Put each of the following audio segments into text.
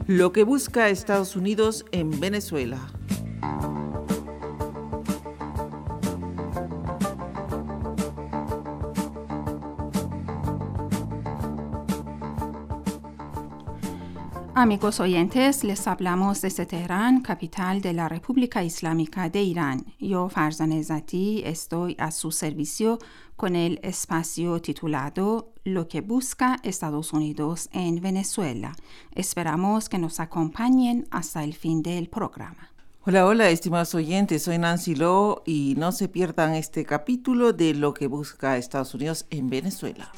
Lo que busca Estados Unidos en Venezuela. Amigos oyentes, les hablamos desde Teherán, capital de la República Islámica de Irán. Yo, Farzan Ezzati, estoy a su servicio con el espacio titulado Lo que busca Estados Unidos en Venezuela. Esperamos que nos acompañen hasta el fin del programa. Hola, estimados oyentes, soy Nancy Lo y no se pierdan este capítulo de Lo que busca Estados Unidos en Venezuela.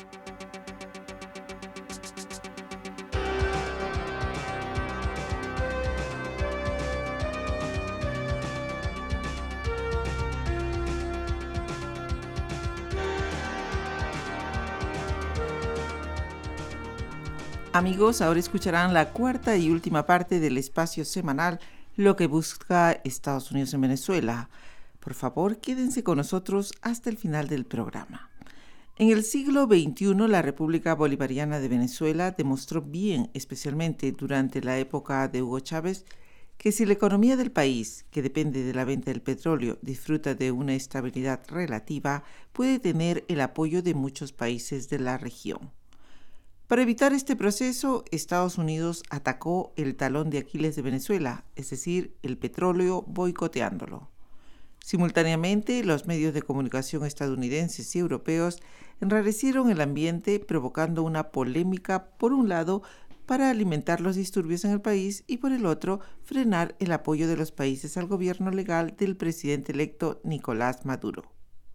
Amigos, ahora escucharán la cuarta y última parte del espacio semanal Lo que busca Estados Unidos en Venezuela. Por favor, quédense con nosotros hasta el final del programa. En el siglo XXI, la República Bolivariana de Venezuela demostró bien, especialmente durante la época de Hugo Chávez, que si la economía del país, que depende de la venta del petróleo, disfruta de una estabilidad relativa, puede tener el apoyo de muchos países de la región. Para evitar este proceso, Estados Unidos atacó el talón de Aquiles de Venezuela, es decir, el petróleo, boicoteándolo. Simultáneamente, los medios de comunicación estadounidenses y europeos enrarecieron el ambiente, provocando una polémica, por un lado, para alimentar los disturbios en el país y, por el otro, frenar el apoyo de los países al gobierno legal del presidente electo Nicolás Maduro.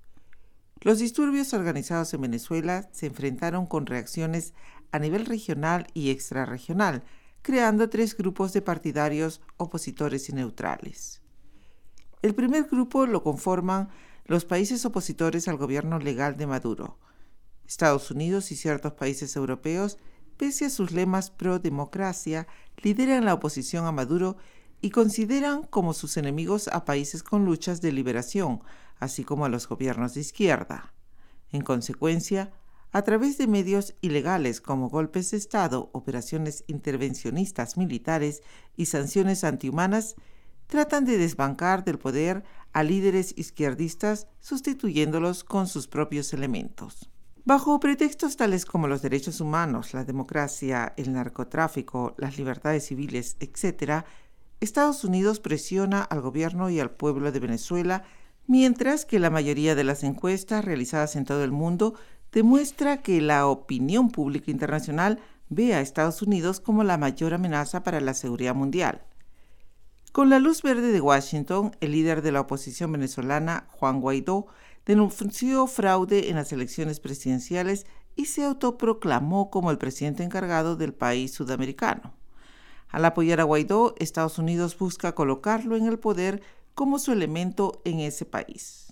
Los disturbios organizados en Venezuela se enfrentaron con reacciones a nivel regional y extrarregional, creando tres grupos de partidarios opositores y neutrales. El primer grupo lo conforman los países opositores al gobierno legal de Maduro. Estados Unidos y ciertos países europeos, pese a sus lemas pro-democracia, lideran la oposición a Maduro y consideran como sus enemigos a países con luchas de liberación, así como a los gobiernos de izquierda. En consecuencia, a través de medios ilegales como golpes de Estado, operaciones intervencionistas militares y sanciones antihumanas, tratan de desbancar del poder a líderes izquierdistas sustituyéndolos con sus propios elementos. Bajo pretextos tales como los derechos humanos, la democracia, el narcotráfico, las libertades civiles, etc., Estados Unidos presiona al gobierno y al pueblo de Venezuela, mientras que la mayoría de las encuestas realizadas en todo el mundo demuestra que la opinión pública internacional ve a Estados Unidos como la mayor amenaza para la seguridad mundial. Con la luz verde de Washington, el líder de la oposición venezolana, Juan Guaidó, denunció fraude en las elecciones presidenciales y se autoproclamó como el presidente encargado del país sudamericano. Al apoyar a Guaidó, Estados Unidos busca colocarlo en el poder como su elemento en ese país.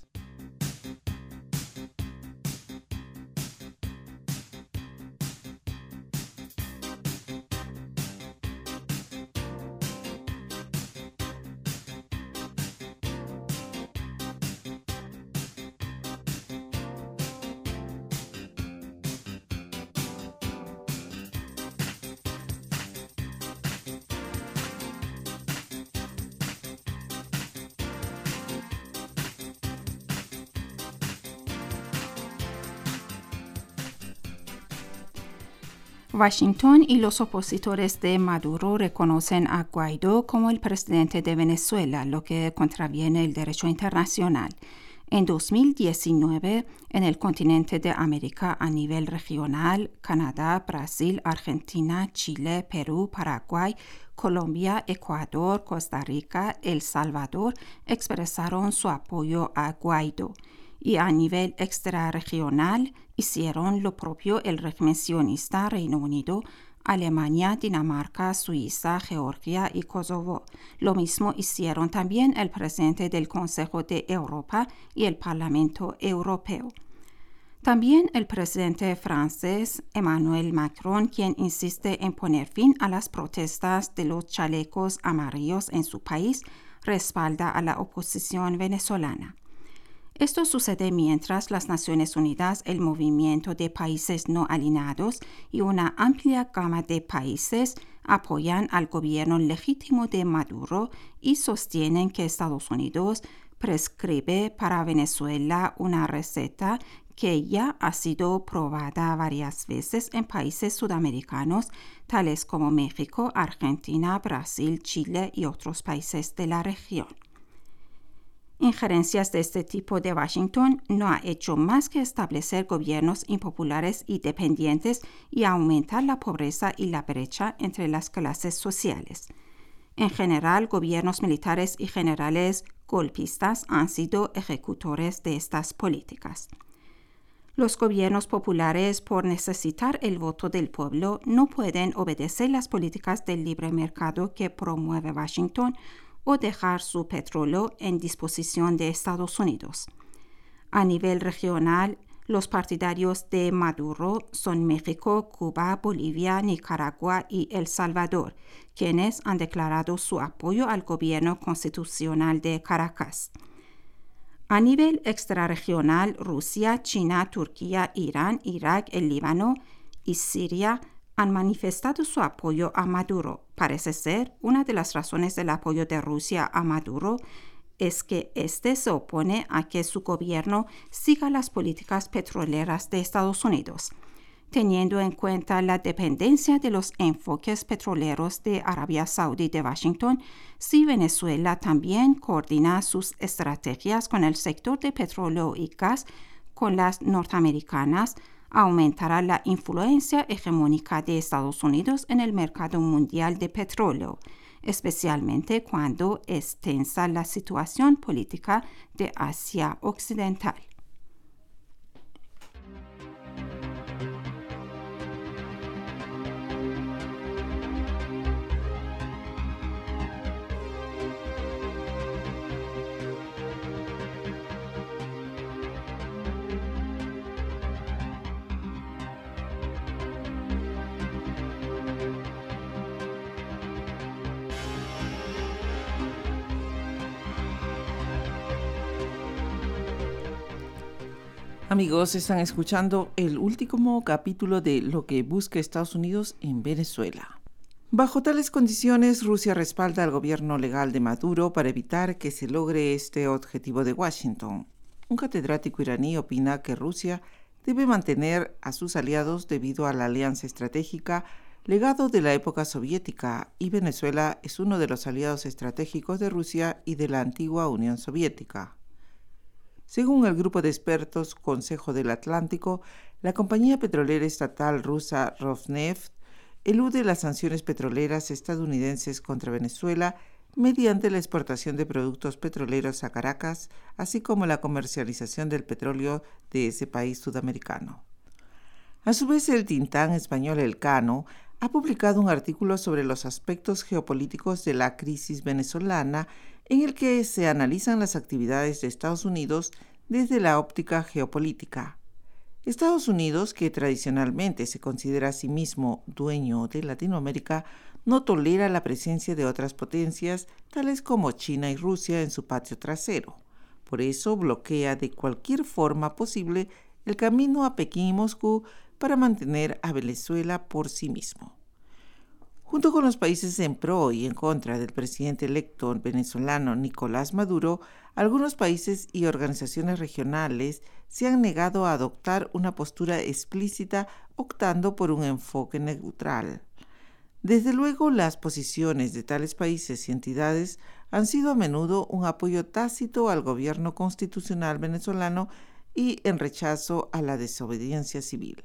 Washington y los opositores de Maduro reconocen a Guaidó como el presidente de Venezuela, lo que contraviene el derecho internacional. En 2019, en el continente de América a nivel regional, Canadá, Brasil, Argentina, Chile, Perú, Paraguay, Colombia, Ecuador, Costa Rica, El Salvador expresaron su apoyo a Guaidó. Y a nivel extrarregional hicieron lo propio el régimen sionista Reino Unido, Alemania, Dinamarca, Suiza, Georgia y Kosovo. Lo mismo hicieron también el presidente del Consejo de Europa y el Parlamento Europeo. También el presidente francés Emmanuel Macron, quien insiste en poner fin a las protestas de los chalecos amarillos en su país, respalda a la oposición venezolana. Esto sucede mientras las Naciones Unidas, el movimiento de países no alineados y una amplia gama de países apoyan al gobierno legítimo de Maduro y sostienen que Estados Unidos prescribe para Venezuela una receta que ya ha sido probada varias veces en países sudamericanos, tales como México, Argentina, Brasil, Chile y otros países de la región. Injerencias de este tipo de Washington no ha hecho más que establecer gobiernos impopulares y dependientes y aumentar la pobreza y la brecha entre las clases sociales. En general, gobiernos militares y generales golpistas han sido ejecutores de estas políticas. Los gobiernos populares, por necesitar el voto del pueblo, no pueden obedecer las políticas del libre mercado que promueve Washington o dejar su petróleo en disposición de Estados Unidos. A nivel regional, los partidarios de Maduro son México, Cuba, Bolivia, Nicaragua y El Salvador, quienes han declarado su apoyo al gobierno constitucional de Caracas. A nivel extrarregional, Rusia, China, Turquía, Irán, Irak, el Líbano y Siria han manifestado su apoyo a Maduro. Parece ser una de las razones del apoyo de Rusia a Maduro es que éste se opone a que su gobierno siga las políticas petroleras de Estados Unidos. Teniendo en cuenta la dependencia de los enfoques petroleros de Arabia Saudí de Washington, si Venezuela también coordina sus estrategias con el sector de petróleo y gas con las norteamericanas, aumentará la influencia hegemónica de Estados Unidos en el mercado mundial de petróleo, especialmente cuando es tensa la situación política de Asia Occidental. Amigos, están escuchando el último capítulo de Lo que busca Estados Unidos en Venezuela. Bajo tales condiciones, Rusia respalda al gobierno legal de Maduro para evitar que se logre este objetivo de Washington. Un catedrático iraní opina que Rusia debe mantener a sus aliados debido a la alianza estratégica legado de la época soviética, y Venezuela es uno de los aliados estratégicos de Rusia y de la antigua Unión Soviética. Según el grupo de expertos Consejo del Atlántico, la compañía petrolera estatal rusa Rosneft elude las sanciones petroleras estadounidenses contra Venezuela mediante la exportación de productos petroleros a Caracas, así como la comercialización del petróleo de ese país sudamericano. A su vez, el Tintán español Elcano ha publicado un artículo sobre los aspectos geopolíticos de la crisis venezolana en el que se analizan las actividades de Estados Unidos desde la óptica geopolítica. Estados Unidos, que tradicionalmente se considera a sí mismo dueño de Latinoamérica, no tolera la presencia de otras potencias, tales como China y Rusia, en su patio trasero. Por eso bloquea de cualquier forma posible el camino a Pekín y Moscú para mantener a Venezuela por sí mismo. Junto con los países en pro y en contra del presidente electo venezolano Nicolás Maduro, algunos países y organizaciones regionales se han negado a adoptar una postura explícita, optando por un enfoque neutral. Desde luego, las posiciones de tales países y entidades han sido a menudo un apoyo tácito al gobierno constitucional venezolano y en rechazo a la desobediencia civil.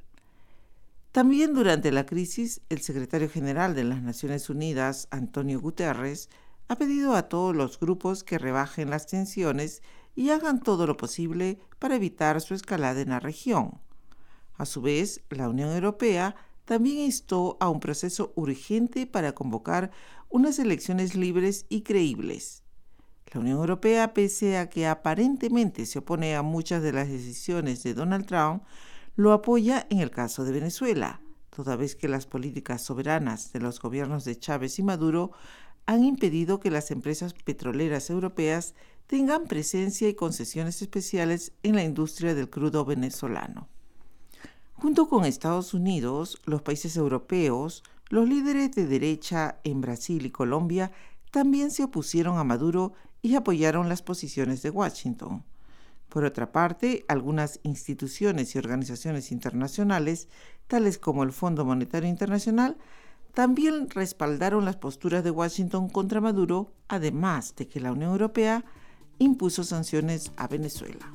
También durante la crisis, el secretario general de las Naciones Unidas, Antonio Guterres, ha pedido a todos los grupos que rebajen las tensiones y hagan todo lo posible para evitar su escalada en la región. A su vez, la Unión Europea también instó a un proceso urgente para convocar unas elecciones libres y creíbles. La Unión Europea, pese a que aparentemente se opone a muchas de las decisiones de Donald Trump, lo apoya en el caso de Venezuela, toda vez que las políticas soberanas de los gobiernos de Chávez y Maduro han impedido que las empresas petroleras europeas tengan presencia y concesiones especiales en la industria del crudo venezolano. Junto con Estados Unidos, los países europeos, los líderes de derecha en Brasil y Colombia también se opusieron a Maduro y apoyaron las posiciones de Washington. Por otra parte, algunas instituciones y organizaciones internacionales, tales como el Fondo Monetario Internacional, también respaldaron las posturas de Washington contra Maduro, además de que la Unión Europea impuso sanciones a Venezuela.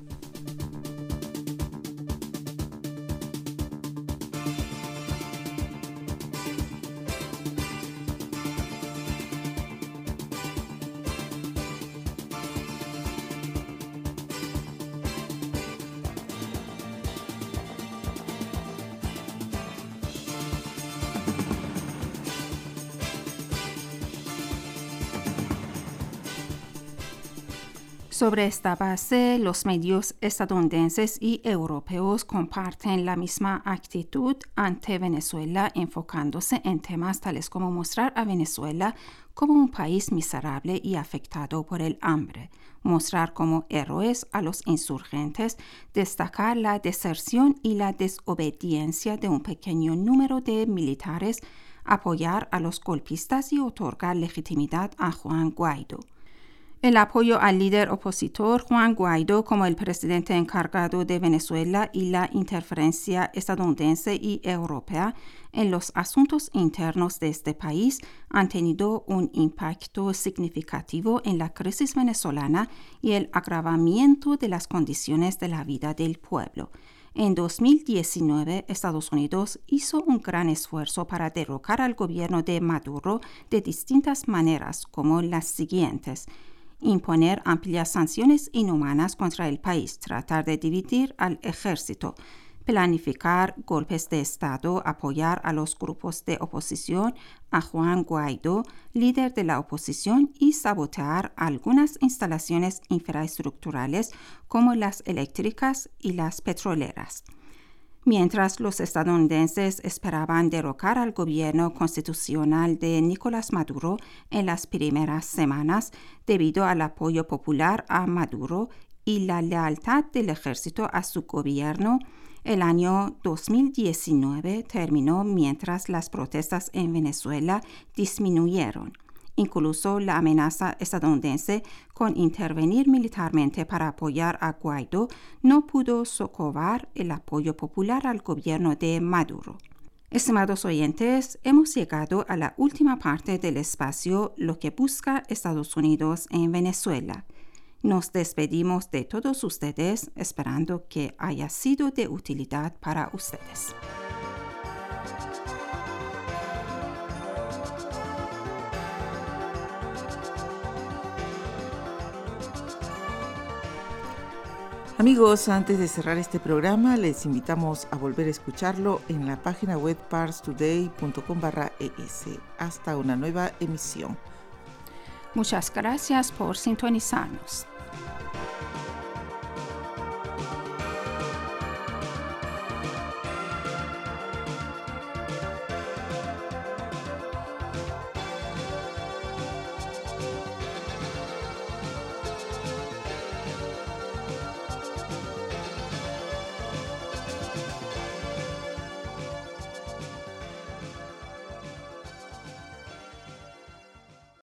Sobre esta base, los medios estadounidenses y europeos comparten la misma actitud ante Venezuela, enfocándose en temas tales como mostrar a Venezuela como un país miserable y afectado por el hambre, mostrar como héroes a los insurgentes, destacar la deserción y la desobediencia de un pequeño número de militares, apoyar a los golpistas y otorgar legitimidad a Juan Guaidó. El apoyo al líder opositor Juan Guaidó como el presidente encargado de Venezuela y la interferencia estadounidense y europea en los asuntos internos de este país han tenido un impacto significativo en la crisis venezolana y el agravamiento de las condiciones de la vida del pueblo. En 2019, Estados Unidos hizo un gran esfuerzo para derrocar al gobierno de Maduro de distintas maneras, como las siguientes: imponer amplias sanciones inhumanas contra el país, tratar de dividir al ejército, planificar golpes de Estado, apoyar a los grupos de oposición, a Juan Guaidó, líder de la oposición, y sabotear algunas instalaciones infraestructurales como las eléctricas y las petroleras. Mientras los estadounidenses esperaban derrocar al gobierno constitucional de Nicolás Maduro en las primeras semanas debido al apoyo popular a Maduro y la lealtad del ejército a su gobierno, el año 2019 terminó mientras las protestas en Venezuela disminuyeron. Incluso la amenaza estadounidense con intervenir militarmente para apoyar a Guaidó no pudo socavar el apoyo popular al gobierno de Maduro. Estimados oyentes, hemos llegado a la última parte del espacio Lo que busca Estados Unidos en Venezuela. Nos despedimos de todos ustedes esperando que haya sido de utilidad para ustedes. Amigos, antes de cerrar este programa, les invitamos a volver a escucharlo en la página web parstoday.com/es. Hasta una nueva emisión. Muchas gracias por sintonizarnos.